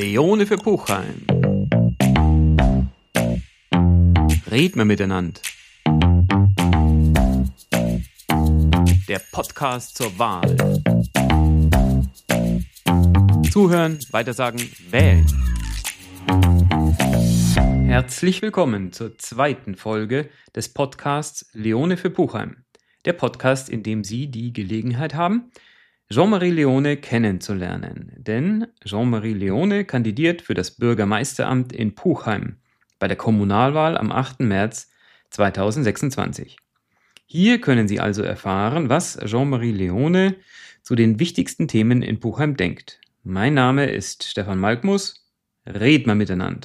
Leone für Puchheim. Red mal miteinander. Der Podcast zur Wahl. Zuhören, weitersagen, wählen. Herzlich willkommen zur zweiten Folge des Podcasts Leone für Puchheim. Der Podcast, in dem Sie die Gelegenheit haben, Jean-Marie Leone kennenzulernen. Denn Jean-Marie Leone kandidiert für das Bürgermeisteramt in Puchheim bei der Kommunalwahl am 8. März 2026. Hier können Sie also erfahren, was Jean-Marie Leone zu den wichtigsten Themen in Puchheim denkt. Mein Name ist Stefan Malkmus. Red mal miteinander.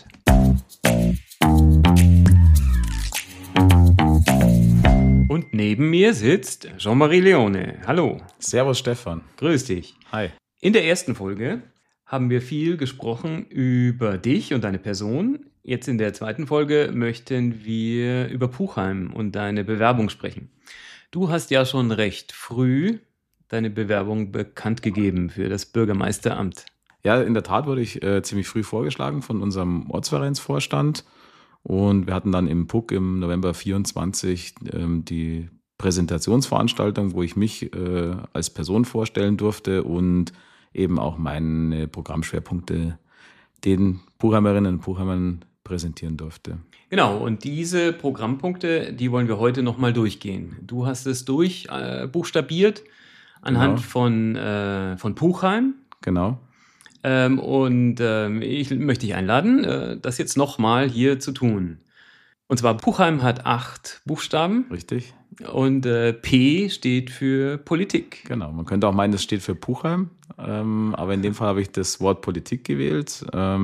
Und neben mir sitzt Jean-Marie Leone. Hallo. Servus Stefan. Grüß dich. Hi. In der ersten Folge haben wir viel gesprochen über dich und deine Person. Jetzt in der zweiten Folge möchten wir über Puchheim und deine Bewerbung sprechen. Du hast ja schon recht früh deine Bewerbung bekannt gegeben für das Bürgermeisteramt. Ja, in der Tat wurde ich ziemlich früh vorgeschlagen von unserem Ortsvereinsvorstand. Und wir hatten dann im PUC im November 24 die Präsentationsveranstaltung, wo ich mich als Person vorstellen durfte und eben auch meine Programmschwerpunkte den Puchheimerinnen und Puchheimern präsentieren durfte. Genau, und diese Programmpunkte, die wollen wir heute nochmal durchgehen. Du hast es buchstabiert anhand von Puchheim. Genau. Ich möchte dich einladen, das jetzt nochmal hier zu tun. Und zwar Puchheim hat 8 Buchstaben. Richtig. Und P steht für Politik. Genau, man könnte auch meinen, das steht für Puchheim, aber in dem Fall habe ich das Wort Politik gewählt,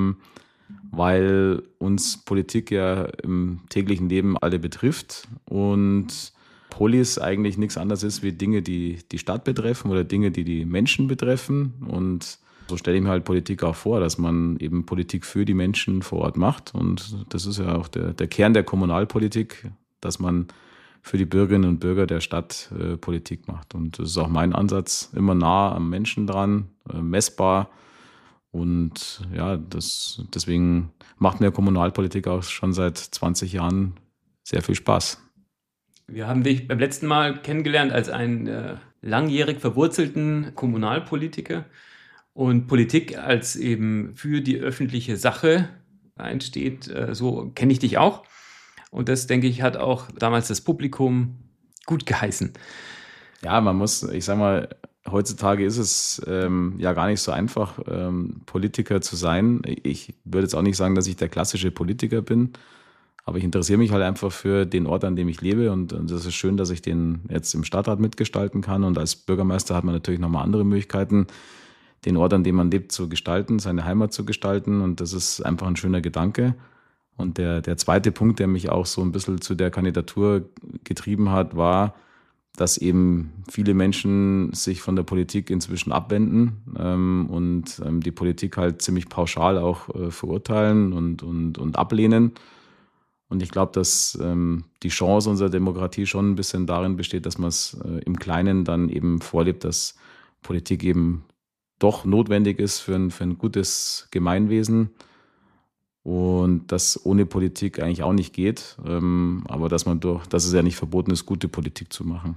weil uns Politik ja im täglichen Leben alle betrifft und Polis eigentlich nichts anderes ist wie Dinge, die die Stadt betreffen oder Dinge, die die Menschen betreffen. Und so stelle ich mir halt Politik auch vor, dass man eben Politik für die Menschen vor Ort macht. Und das ist ja auch der Kern der Kommunalpolitik, dass man für die Bürgerinnen und Bürger der Stadt Politik macht. Und das ist auch mein Ansatz, immer nah am Menschen dran, messbar. Und ja, deswegen macht mir Kommunalpolitik auch schon seit 20 Jahren sehr viel Spaß. Wir haben dich beim letzten Mal kennengelernt als einen langjährig verwurzelten Kommunalpolitiker. Und Politik als eben für die öffentliche Sache einsteht, so kenne ich dich auch. Und das, denke ich, hat auch damals das Publikum gut geheißen. Ja, ich sag mal, heutzutage ist es ja gar nicht so einfach, Politiker zu sein. Ich würde jetzt auch nicht sagen, dass ich der klassische Politiker bin, aber ich interessiere mich halt einfach für den Ort, an dem ich lebe. Und das ist schön, dass ich den jetzt im Stadtrat mitgestalten kann. Und als Bürgermeister hat man natürlich nochmal andere Möglichkeiten, den Ort, an dem man lebt, zu gestalten, seine Heimat zu gestalten. Und das ist einfach ein schöner Gedanke. Und der zweite Punkt, der mich auch so ein bisschen zu der Kandidatur getrieben hat, war, dass eben viele Menschen sich von der Politik inzwischen abwenden und die Politik halt ziemlich pauschal auch verurteilen und ablehnen. Und ich glaube, dass die Chance unserer Demokratie schon ein bisschen darin besteht, dass man es im Kleinen dann eben vorlebt, dass Politik eben doch notwendig ist für ein gutes Gemeinwesen und das ohne Politik eigentlich auch nicht geht, aber dass es ja nicht verboten ist, gute Politik zu machen.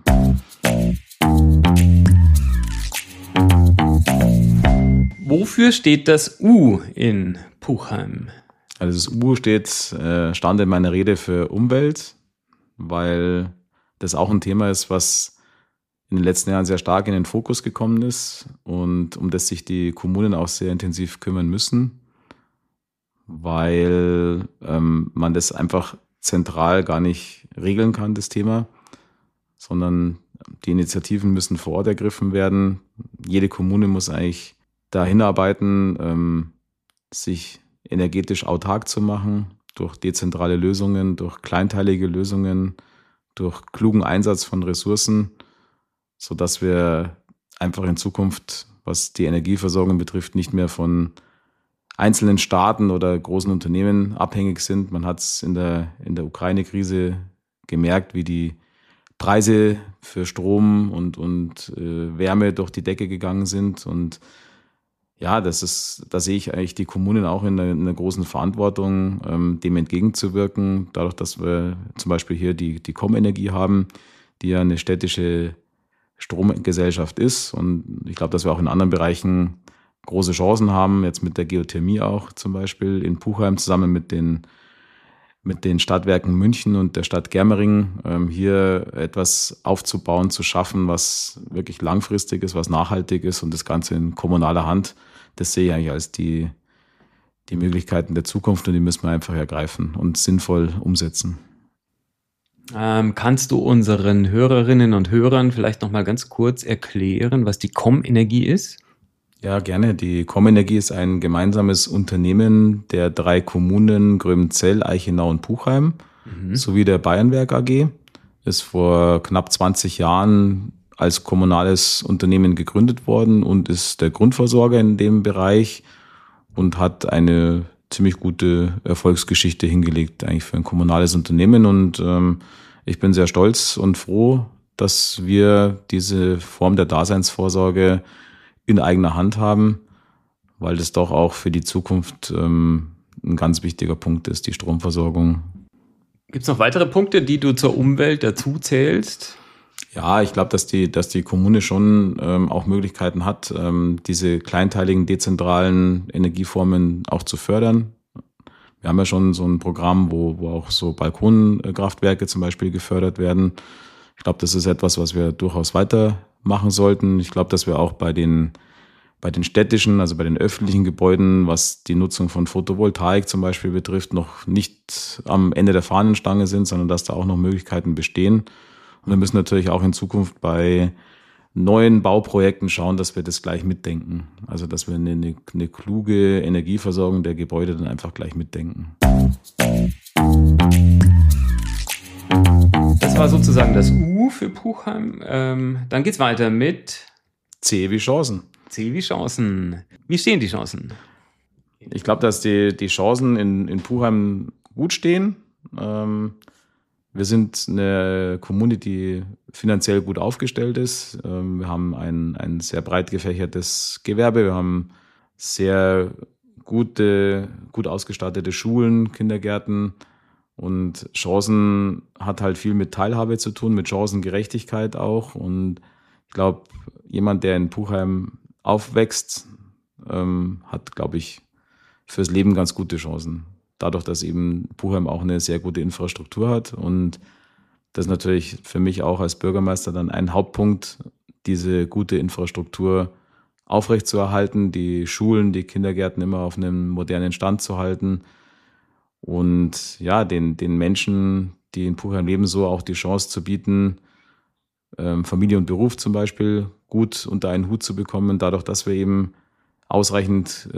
Wofür steht das U in Puchheim? Also das U stand in meiner Rede für Umwelt, weil das auch ein Thema ist, was in den letzten Jahren sehr stark in den Fokus gekommen ist und um das sich die Kommunen auch sehr intensiv kümmern müssen, weil man das einfach zentral gar nicht regeln kann, das Thema, sondern die Initiativen müssen vor Ort ergriffen werden. Jede Kommune muss eigentlich da hinarbeiten, sich energetisch autark zu machen, durch dezentrale Lösungen, durch kleinteilige Lösungen, durch klugen Einsatz von Ressourcen, sodass wir einfach in Zukunft, was die Energieversorgung betrifft, nicht mehr von einzelnen Staaten oder großen Unternehmen abhängig sind. Man hat es in der Ukraine-Krise gemerkt, wie die Preise für Strom und Wärme durch die Decke gegangen sind. Und Ja, da sehe ich eigentlich die Kommunen auch in einer großen Verantwortung, dem entgegenzuwirken. Dadurch, dass wir zum Beispiel hier die Komenergie haben, die ja eine städtische Stromgesellschaft ist. Und ich glaube, dass wir auch in anderen Bereichen große Chancen haben, jetzt mit der Geothermie auch zum Beispiel in Puchheim zusammen mit den Stadtwerken München und der Stadt Germering, hier etwas aufzubauen, zu schaffen, was wirklich langfristig ist, was nachhaltig ist und das Ganze in kommunaler Hand. Das sehe ich eigentlich als die Möglichkeiten der Zukunft und die müssen wir einfach ergreifen und sinnvoll umsetzen. Kannst du unseren Hörerinnen und Hörern vielleicht noch mal ganz kurz erklären, was die Komenergie ist? Ja, gerne. Die Komenergie ist ein gemeinsames Unternehmen der 3 Kommunen Gröbenzell, Eichenau und Puchheim sowie der Bayernwerk AG. Ist vor knapp 20 Jahren als kommunales Unternehmen gegründet worden und ist der Grundversorger in dem Bereich und hat eine ziemlich gute Erfolgsgeschichte hingelegt eigentlich für ein kommunales Unternehmen. Und ich bin sehr stolz und froh, dass wir diese Form der Daseinsvorsorge in eigener Hand haben, weil das doch auch für die Zukunft ein ganz wichtiger Punkt ist, die Stromversorgung. Gibt es noch weitere Punkte, die du zur Umwelt dazu zählst? Ja, ich glaube, dass die Kommune schon auch Möglichkeiten hat, diese kleinteiligen, dezentralen Energieformen auch zu fördern. Wir haben ja schon so ein Programm, wo auch so Balkonkraftwerke zum Beispiel gefördert werden. Ich glaube, das ist etwas, was wir durchaus weitermachen sollten. Ich glaube, dass wir auch bei den städtischen, also bei den öffentlichen Gebäuden, was die Nutzung von Photovoltaik zum Beispiel betrifft, noch nicht am Ende der Fahnenstange sind, sondern dass da auch noch Möglichkeiten bestehen. Und wir müssen natürlich auch in Zukunft bei neuen Bauprojekten schauen, dass wir das gleich mitdenken. Also dass wir eine kluge Energieversorgung der Gebäude dann einfach gleich mitdenken. Das war sozusagen das U für Puchheim. Dann geht's weiter mit C wie Chancen. C wie Chancen. Wie stehen die Chancen? Ich glaube, dass die Chancen in Puchheim gut stehen. Wir sind eine Kommune, die finanziell gut aufgestellt ist. Wir haben ein sehr breit gefächertes Gewerbe. Wir haben sehr gut ausgestattete Schulen, Kindergärten. Und Chancen hat halt viel mit Teilhabe zu tun, mit Chancengerechtigkeit auch. Und ich glaube, jemand, der in Puchheim aufwächst, hat, glaube ich, fürs Leben ganz gute Chancen. Dadurch, dass eben Puchheim auch eine sehr gute Infrastruktur hat. Und das ist natürlich für mich auch als Bürgermeister dann ein Hauptpunkt, diese gute Infrastruktur aufrechtzuerhalten, die Schulen, die Kindergärten immer auf einem modernen Stand zu halten und ja, den Menschen, die in Puchheim leben, so auch die Chance zu bieten, Familie und Beruf zum Beispiel gut unter einen Hut zu bekommen, dadurch, dass wir eben ausreichend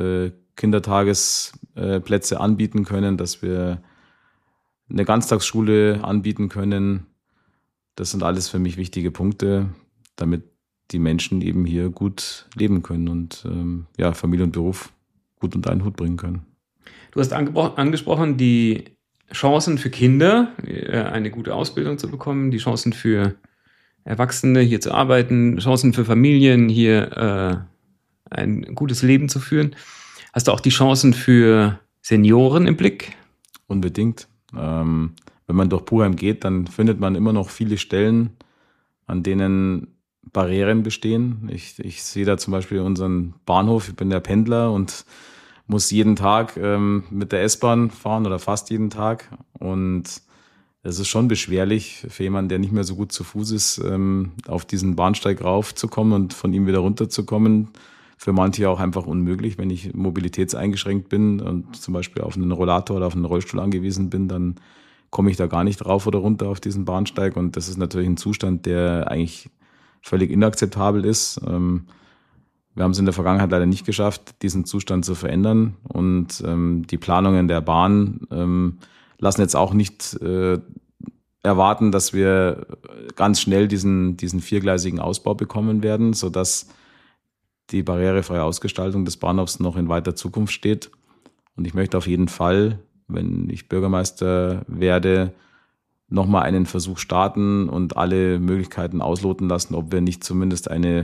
Kindertagesplätze anbieten können, dass wir eine Ganztagsschule anbieten können. Das sind alles für mich wichtige Punkte, damit die Menschen eben hier gut leben können und Familie und Beruf gut unter einen Hut bringen können. Du hast angesprochen, die Chancen für Kinder, eine gute Ausbildung zu bekommen, die Chancen für Erwachsene, hier zu arbeiten, Chancen für Familien, hier ein gutes Leben zu führen. Hast du auch die Chancen für Senioren im Blick? Unbedingt. Wenn man durch Puchheim geht, dann findet man immer noch viele Stellen, an denen Barrieren bestehen. Ich sehe da zum Beispiel unseren Bahnhof. Ich bin der Pendler und muss jeden Tag mit der S-Bahn fahren oder fast jeden Tag. Und es ist schon beschwerlich für jemanden, der nicht mehr so gut zu Fuß ist, auf diesen Bahnsteig raufzukommen und von ihm wieder runterzukommen. Für manche auch einfach unmöglich. Wenn ich mobilitätseingeschränkt bin und zum Beispiel auf einen Rollator oder auf einen Rollstuhl angewiesen bin, dann komme ich da gar nicht rauf oder runter auf diesen Bahnsteig. Und das ist natürlich ein Zustand, der eigentlich völlig inakzeptabel ist. Wir haben es in der Vergangenheit leider nicht geschafft, diesen Zustand zu verändern. Und die Planungen der Bahn lassen jetzt auch nicht erwarten, dass wir ganz schnell diesen viergleisigen Ausbau bekommen werden, sodass die barrierefreie Ausgestaltung des Bahnhofs noch in weiter Zukunft steht. Und ich möchte auf jeden Fall, wenn ich Bürgermeister werde, nochmal einen Versuch starten und alle Möglichkeiten ausloten lassen, ob wir nicht zumindest eine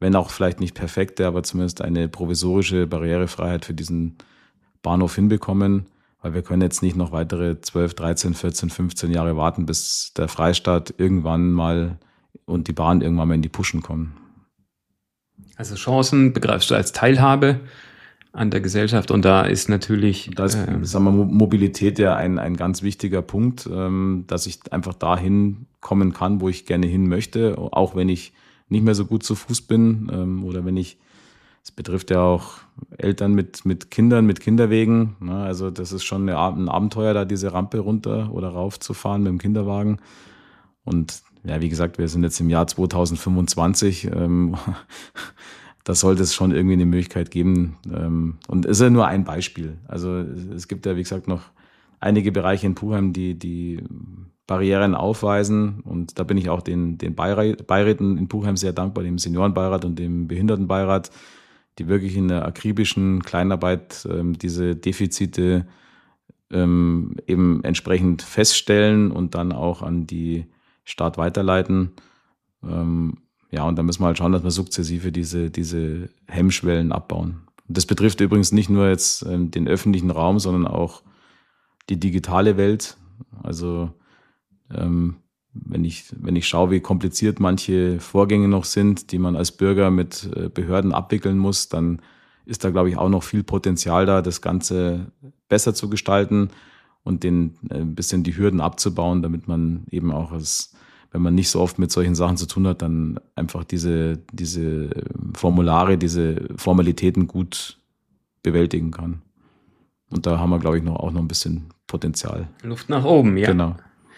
wenn auch vielleicht nicht perfekte, aber zumindest eine provisorische Barrierefreiheit für diesen Bahnhof hinbekommen, weil wir können jetzt nicht noch weitere 12, 13, 14, 15 Jahre warten, bis der Freistaat irgendwann mal und die Bahn irgendwann mal in die Puschen kommen. Also Chancen begreifst du als Teilhabe an der Gesellschaft und da ist natürlich... Da ist, sagen wir, Mobilität ja ein ganz wichtiger Punkt, dass ich einfach dahin kommen kann, wo ich gerne hin möchte, auch wenn ich nicht mehr so gut zu Fuß bin oder wenn ich, es betrifft ja auch Eltern mit Kindern, mit Kinderwegen, ne? Also das ist schon ein Abenteuer, da diese Rampe runter oder rauf zu fahren mit dem Kinderwagen. Und ja, wie gesagt, wir sind jetzt im Jahr 2025. Da sollte es schon irgendwie eine Möglichkeit geben. Und es ist ja nur ein Beispiel. Also es gibt ja, wie gesagt, noch einige Bereiche in Puchheim, die Barrieren aufweisen. Und da bin ich auch den Beiräten in Puchheim sehr dankbar, dem Seniorenbeirat und dem Behindertenbeirat, die wirklich in der akribischen Kleinarbeit diese Defizite eben entsprechend feststellen und dann auch an die Stadt weiterleiten. Ja, und da müssen wir halt schauen, dass wir sukzessive diese Hemmschwellen abbauen. Und das betrifft übrigens nicht nur jetzt den öffentlichen Raum, sondern auch die digitale Welt. Also wenn ich schaue, wie kompliziert manche Vorgänge noch sind, die man als Bürger mit Behörden abwickeln muss, dann ist da, glaube ich, auch noch viel Potenzial da, das Ganze besser zu gestalten und ein bisschen die Hürden abzubauen, damit man eben auch wenn man nicht so oft mit solchen Sachen zu tun hat, dann einfach diese Formulare, diese Formalitäten gut bewältigen kann. Und da haben wir, glaube ich, auch noch ein bisschen Potenzial. Luft nach oben, ja. Genau.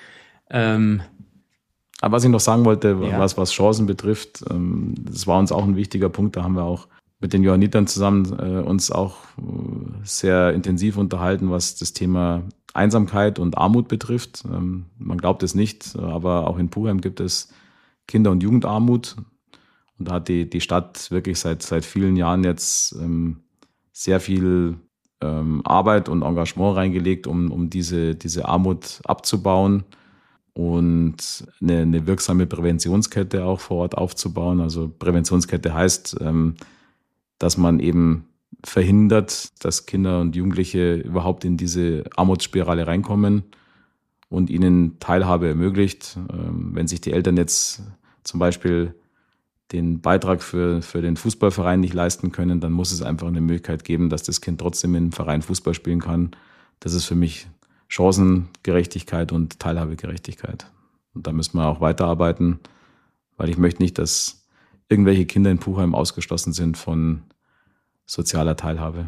Aber was ich noch sagen wollte, was Chancen betrifft, das war uns auch ein wichtiger Punkt. Da haben wir auch mit den Johannitern zusammen uns auch sehr intensiv unterhalten, was das Thema Einsamkeit und Armut betrifft. Man glaubt es nicht, aber auch in Puchheim gibt es Kinder- und Jugendarmut. Und da hat die Stadt wirklich seit vielen Jahren jetzt sehr viel Arbeit und Engagement reingelegt, um diese Armut abzubauen und eine wirksame Präventionskette auch vor Ort aufzubauen. Also Präventionskette heißt, dass man eben verhindert, dass Kinder und Jugendliche überhaupt in diese Armutsspirale reinkommen und ihnen Teilhabe ermöglicht. Wenn sich die Eltern jetzt zum Beispiel den Beitrag für den Fußballverein nicht leisten können, dann muss es einfach eine Möglichkeit geben, dass das Kind trotzdem im Verein Fußball spielen kann. Das ist für mich Chancengerechtigkeit und Teilhabegerechtigkeit. Und da müssen wir auch weiterarbeiten, weil ich möchte nicht, dass irgendwelche Kinder in Puchheim ausgeschlossen sind von sozialer Teilhabe.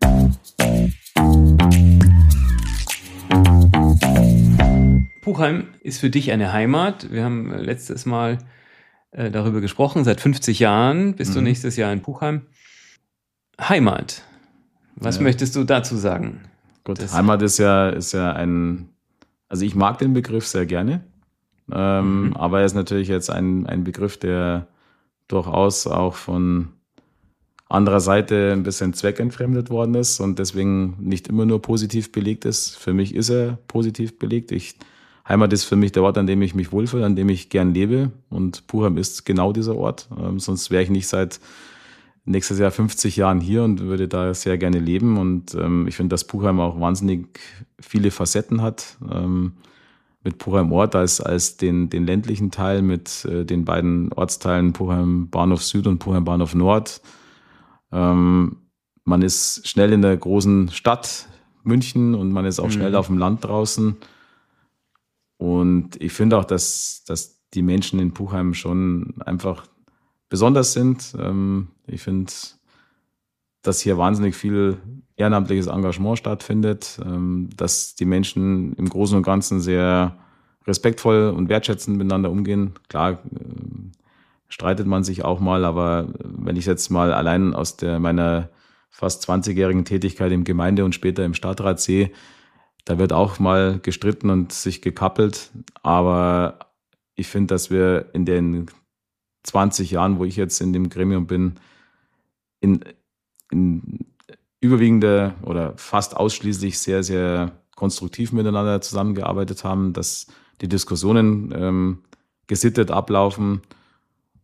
Puchheim ist für dich eine Heimat. Wir haben letztes Mal darüber gesprochen. Seit 50 Jahren bist du nächstes Jahr in Puchheim. Heimat. Was möchtest du dazu sagen? Gut, Heimat ist ja also ich mag den Begriff sehr gerne, aber er ist natürlich jetzt ein Begriff, der durchaus auch von anderer Seite ein bisschen zweckentfremdet worden ist und deswegen nicht immer nur positiv belegt ist. Für mich ist er positiv belegt. Heimat ist für mich der Ort, an dem ich mich wohlfühle, an dem ich gern lebe und Puchheim ist genau dieser Ort. Sonst wäre ich nicht seit nächstes Jahr 50 Jahren hier und würde da sehr gerne leben und ich finde, dass Puchheim auch wahnsinnig viele Facetten hat. Mit Puchheim Ort als den ländlichen Teil mit den beiden Ortsteilen Puchheim Bahnhof Süd und Puchheim Bahnhof Nord. Man ist schnell in der großen Stadt München und man ist auch schnell auf dem Land draußen. Und ich finde auch, dass die Menschen in Puchheim schon einfach besonders sind. Ich finde, dass hier wahnsinnig viel ehrenamtliches Engagement stattfindet, dass die Menschen im Großen und Ganzen sehr respektvoll und wertschätzend miteinander umgehen. Klar, streitet man sich auch mal, aber wenn ich jetzt mal allein aus meiner fast 20-jährigen Tätigkeit im Gemeinde und später im Stadtrat sehe, da wird auch mal gestritten und sich gekappelt, aber ich finde, dass wir in den 20 Jahren, wo ich jetzt in dem Gremium bin, in überwiegender oder fast ausschließlich sehr, sehr konstruktiv miteinander zusammengearbeitet haben, dass die Diskussionen gesittet ablaufen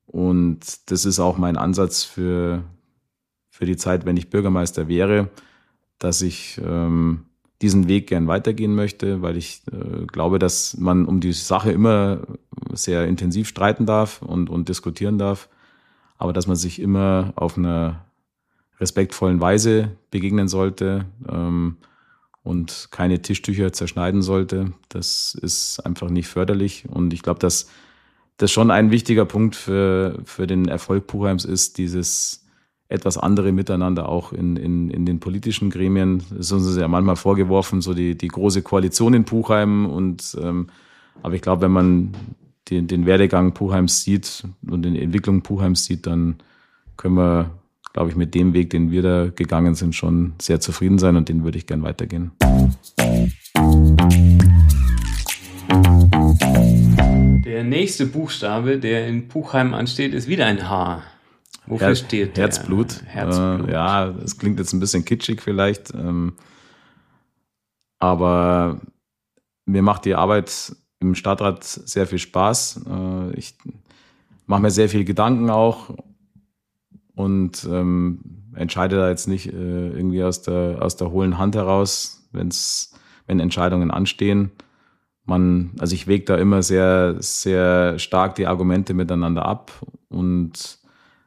Und das ist auch mein Ansatz für die Zeit, wenn ich Bürgermeister wäre, dass ich diesen Weg gern weitergehen möchte, weil ich glaube, dass man um die Sache immer sehr intensiv streiten darf und diskutieren darf, aber dass man sich immer auf einer respektvollen Weise begegnen sollte und keine Tischtücher zerschneiden sollte. Das ist einfach nicht förderlich. Und ich glaube, dass das schon ein wichtiger Punkt für den Erfolg Puchheims ist, dieses etwas andere Miteinander auch in den politischen Gremien. Es ist uns ja manchmal vorgeworfen, so die große Koalition in Puchheim. Aber ich glaube, wenn man den Werdegang Puchheims sieht und die Entwicklung Puchheims sieht, dann können wir, glaube ich, mit dem Weg, den wir da gegangen sind, schon sehr zufrieden sein und den würde ich gern weitergehen. Der nächste Buchstabe, der in Puchheim ansteht, ist wieder ein H. Wofür steht der? Herzblut. Herzblut. Ja, das klingt jetzt ein bisschen kitschig vielleicht, aber mir macht die Arbeit im Stadtrat sehr viel Spaß. Ich mache mir sehr viel Gedanken auch und entscheide da jetzt nicht irgendwie aus der hohlen Hand heraus, wenn Entscheidungen anstehen. Also ich wäge da immer sehr, sehr stark die Argumente miteinander ab und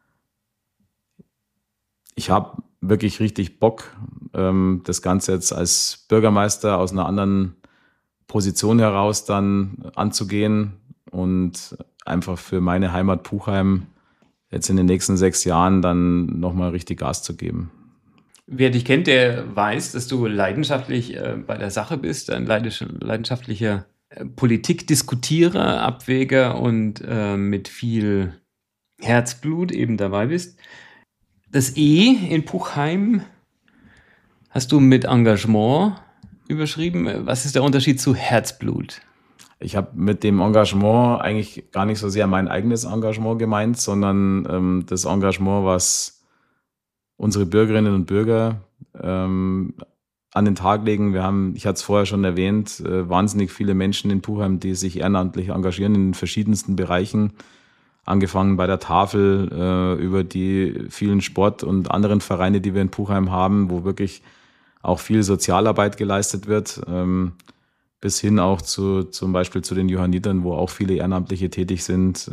ich habe wirklich richtig Bock, das Ganze jetzt als Bürgermeister aus einer anderen Position heraus dann anzugehen und einfach für meine Heimat Puchheim jetzt in den nächsten 6 Jahren dann nochmal richtig Gas zu geben. Wer dich kennt, der weiß, dass du leidenschaftlich bei der Sache bist, ein leidenschaftlicher Politikdiskutierer, Abwäger und mit viel Herzblut eben dabei bist. Das E in Puchheim hast du mit Engagement überschrieben. Was ist der Unterschied zu Herzblut? Ich habe mit dem Engagement eigentlich gar nicht so sehr mein eigenes Engagement gemeint, sondern das Engagement, was unsere Bürgerinnen und Bürger an den Tag legen. Ich hatte es vorher schon erwähnt, wahnsinnig viele Menschen in Puchheim, die sich ehrenamtlich engagieren in den verschiedensten Bereichen, angefangen bei der Tafel über die vielen Sport- und anderen Vereine, die wir in Puchheim haben, wo wirklich auch viel Sozialarbeit geleistet wird, bis hin auch zum Beispiel zu den Johannitern, wo auch viele Ehrenamtliche tätig sind.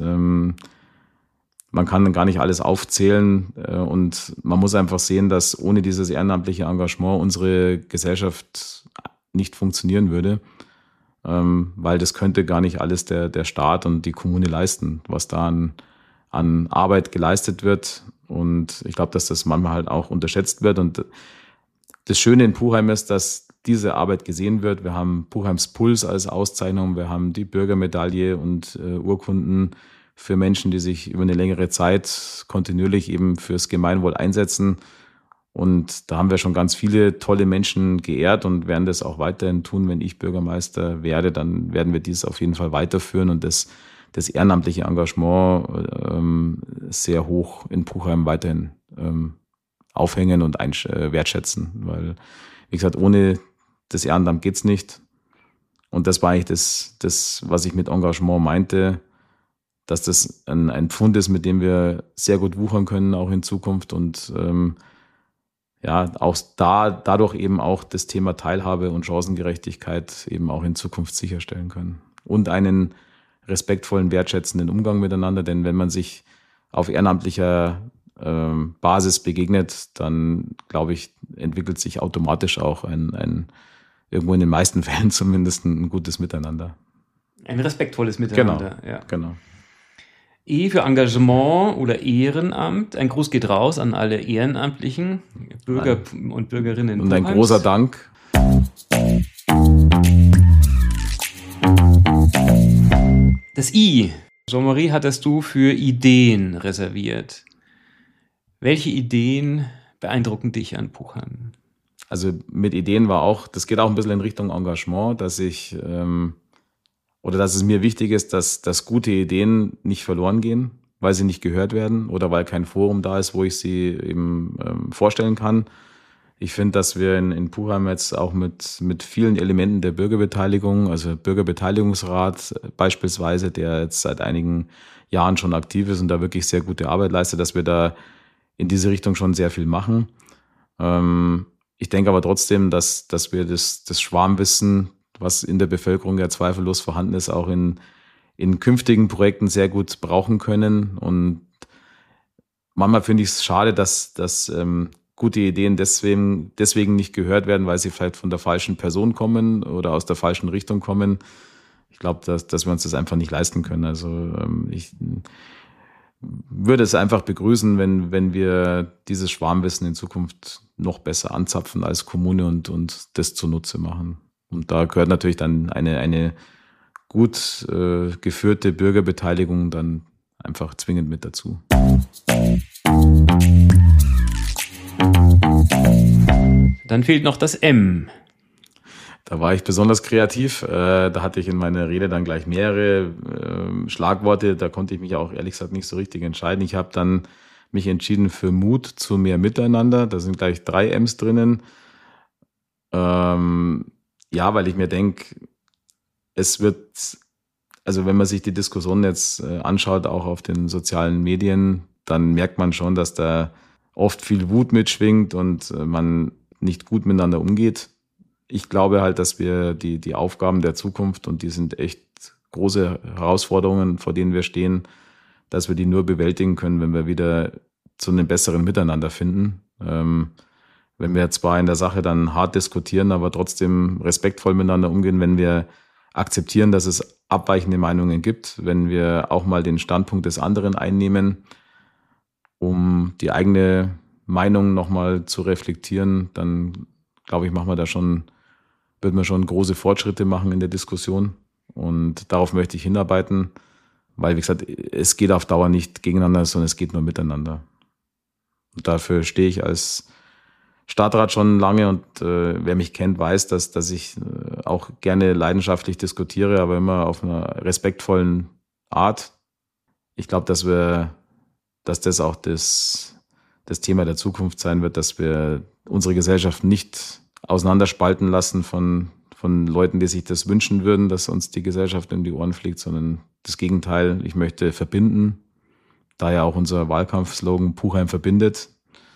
Man kann gar nicht alles aufzählen und man muss einfach sehen, dass ohne dieses ehrenamtliche Engagement unsere Gesellschaft nicht funktionieren würde, weil das könnte gar nicht alles der Staat und die Kommune leisten, was da an Arbeit geleistet wird. Und ich glaube, dass das manchmal halt auch unterschätzt wird. Und das Schöne in Puchheim ist, dass diese Arbeit gesehen wird. Wir haben Puchheims Puls als Auszeichnung, wir haben die Bürgermedaille und Urkunden für Menschen, die sich über eine längere Zeit kontinuierlich eben fürs Gemeinwohl einsetzen. Und da haben wir schon ganz viele tolle Menschen geehrt und werden das auch weiterhin tun. Wenn ich Bürgermeister werde, dann werden wir dies auf jeden Fall weiterführen und das ehrenamtliche Engagement sehr hoch in Puchheim weiterhin aufhängen und wertschätzen. Weil, wie gesagt, ohne das Ehrenamt geht's nicht. Und das war eigentlich das, was ich mit Engagement meinte, dass das ein Pfund ist, mit dem wir sehr gut wuchern können, auch in Zukunft und auch dadurch eben auch das Thema Teilhabe und Chancengerechtigkeit eben auch in Zukunft sicherstellen können. Und einen respektvollen, wertschätzenden Umgang miteinander, denn wenn man sich auf ehrenamtlicher Basis begegnet, dann, glaube ich, entwickelt sich automatisch auch ein irgendwo in den meisten Fällen zumindest ein gutes Miteinander. Ein respektvolles Miteinander. Genau. E für Engagement oder Ehrenamt. Ein Gruß geht raus an alle ehrenamtlichen Bürger und Bürgerinnen. Und ein großer Dank. Das I. Jean-Marie, hattest du für Ideen reserviert. Welche Ideen beeindrucken dich an Puchheim? Also mit Ideen das geht auch ein bisschen in Richtung Engagement, dass es mir wichtig ist, dass gute Ideen nicht verloren gehen, weil sie nicht gehört werden oder weil kein Forum da ist, wo ich sie eben vorstellen kann. Ich finde, dass wir in Puchheim jetzt auch mit vielen Elementen der Bürgerbeteiligung, also Bürgerbeteiligungsrat beispielsweise, der jetzt seit einigen Jahren schon aktiv ist und da wirklich sehr gute Arbeit leistet, dass wir da in diese Richtung schon sehr viel machen. Ich denke aber trotzdem, dass wir das Schwarmwissen, was in der Bevölkerung ja zweifellos vorhanden ist, auch in künftigen Projekten sehr gut brauchen können. Und manchmal finde ich es schade, dass gute Ideen deswegen nicht gehört werden, weil sie vielleicht von der falschen Person kommen oder aus der falschen Richtung kommen. Ich glaube, dass wir uns das einfach nicht leisten können. Also ich würde es einfach begrüßen, wenn wir dieses Schwarmwissen in Zukunft noch besser anzapfen als Kommune und das zunutze machen. Und da gehört natürlich dann eine gut geführte Bürgerbeteiligung dann einfach zwingend mit dazu. Dann fehlt noch das M. Da war ich besonders kreativ. Da hatte ich in meiner Rede dann gleich mehrere Schlagworte. Da konnte ich mich auch ehrlich gesagt nicht so richtig entscheiden. Ich habe dann mich entschieden für Mut zu mehr Miteinander. Da sind gleich 3 M's drinnen. Ja, weil ich mir denke, also wenn man sich die Diskussion jetzt anschaut, auch auf den sozialen Medien, dann merkt man schon, dass da oft viel Wut mitschwingt und man nicht gut miteinander umgeht. Ich glaube halt, dass wir die Aufgaben der Zukunft, und die sind echt große Herausforderungen, vor denen wir stehen, dass wir die nur bewältigen können, wenn wir wieder zu einem besseren Miteinander finden. Wenn wir zwar in der Sache dann hart diskutieren, aber trotzdem respektvoll miteinander umgehen, wenn wir akzeptieren, dass es abweichende Meinungen gibt, wenn wir auch mal den Standpunkt des anderen einnehmen, um die eigene Meinung nochmal zu reflektieren, dann glaube ich, wird man schon große Fortschritte machen in der Diskussion. Und darauf möchte ich hinarbeiten, weil, wie gesagt, es geht auf Dauer nicht gegeneinander, sondern es geht nur miteinander. Und dafür stehe ich als Stadtrat schon lange und wer mich kennt, weiß, dass ich auch gerne leidenschaftlich diskutiere, aber immer auf einer respektvollen Art. Ich glaube, dass das auch das Thema der Zukunft sein wird, dass wir unsere Gesellschaft nicht auseinanderspalten lassen von Leuten, die sich das wünschen würden, dass uns die Gesellschaft in die Ohren fliegt, sondern das Gegenteil. Ich möchte verbinden, daher auch unser Wahlkampfslogan Puchheim verbindet.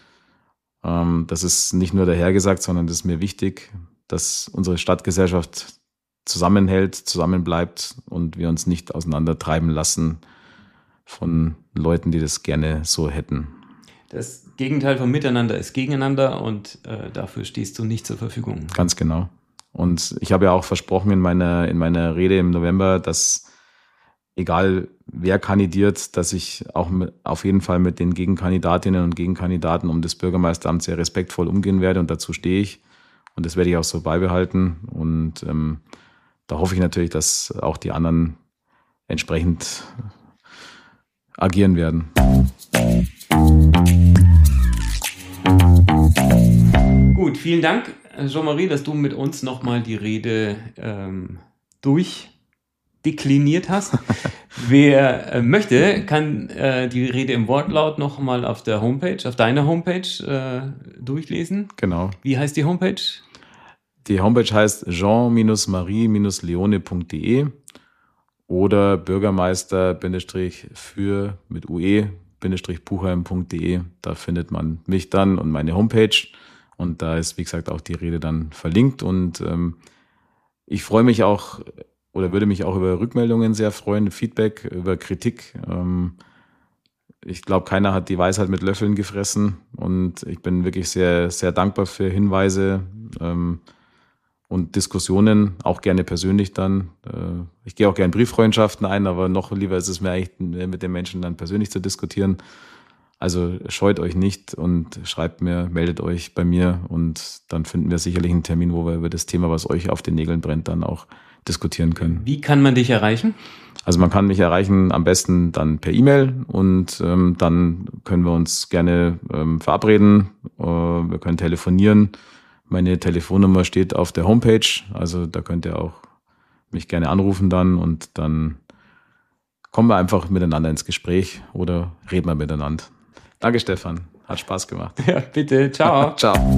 Das ist nicht nur dahergesagt, sondern das ist mir wichtig, dass unsere Stadtgesellschaft zusammenhält, zusammenbleibt und wir uns nicht auseinandertreiben lassen von Leuten, die das gerne so hätten. Das Gegenteil von Miteinander ist Gegeneinander und dafür stehst du nicht zur Verfügung. Ganz genau. Und ich habe ja auch versprochen in meiner Rede im November, dass egal wer kandidiert, dass ich auch auf jeden Fall mit den Gegenkandidatinnen und Gegenkandidaten um das Bürgermeisteramt sehr respektvoll umgehen werde und dazu stehe ich und das werde ich auch so beibehalten und da hoffe ich natürlich, dass auch die anderen entsprechend agieren werden. Gut, vielen Dank, Jean-Marie, dass du mit uns nochmal die Rede durchdekliniert hast. Wer möchte, kann die Rede im Wortlaut nochmal auf deiner Homepage durchlesen. Genau. Wie heißt die Homepage? Die Homepage heißt jean-marie-leone.de oder Bürgermeister-für mit UE-puchheim.de. Da findet man mich dann und meine Homepage. Und da ist, wie gesagt, auch die Rede dann verlinkt. Und ich freue mich auch oder würde mich auch über Rückmeldungen sehr freuen, Feedback, über Kritik. Ich glaube, keiner hat die Weisheit mit Löffeln gefressen. Und ich bin wirklich sehr, sehr dankbar für Hinweise und Diskussionen, auch gerne persönlich dann. Ich gehe auch gerne Brieffreundschaften ein, aber noch lieber ist es mir eigentlich, mit den Menschen dann persönlich zu diskutieren. Also scheut euch nicht und schreibt mir, meldet euch bei mir und dann finden wir sicherlich einen Termin, wo wir über das Thema, was euch auf den Nägeln brennt, dann auch diskutieren können. Wie kann man dich erreichen? Also man kann mich erreichen am besten dann per E-Mail und dann können wir uns gerne verabreden. Wir können telefonieren. Meine Telefonnummer steht auf der Homepage, also da könnt ihr auch mich gerne anrufen dann und dann kommen wir einfach miteinander ins Gespräch oder reden wir miteinander. Danke, Stefan. Hat Spaß gemacht. Ja, bitte. Ciao. Ciao.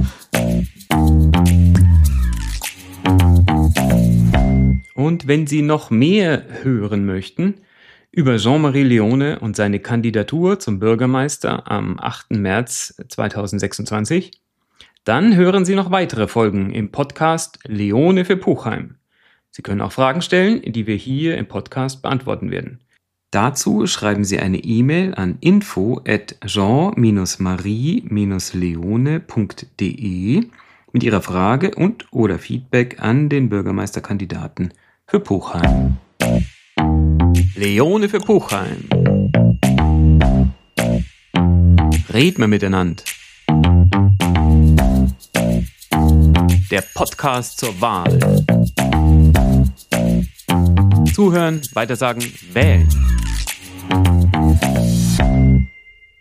Und wenn Sie noch mehr hören möchten über Jean-Marie Leone und seine Kandidatur zum Bürgermeister am 8. März 2026. Dann hören Sie noch weitere Folgen im Podcast Leone für Puchheim. Sie können auch Fragen stellen, die wir hier im Podcast beantworten werden. Dazu schreiben Sie eine E-Mail an info@jean-marie-leone.de mit Ihrer Frage und/oder Feedback an den Bürgermeisterkandidaten für Puchheim. Leone für Puchheim. Red mal miteinander. Der Podcast zur Wahl. Zuhören, weitersagen, wählen.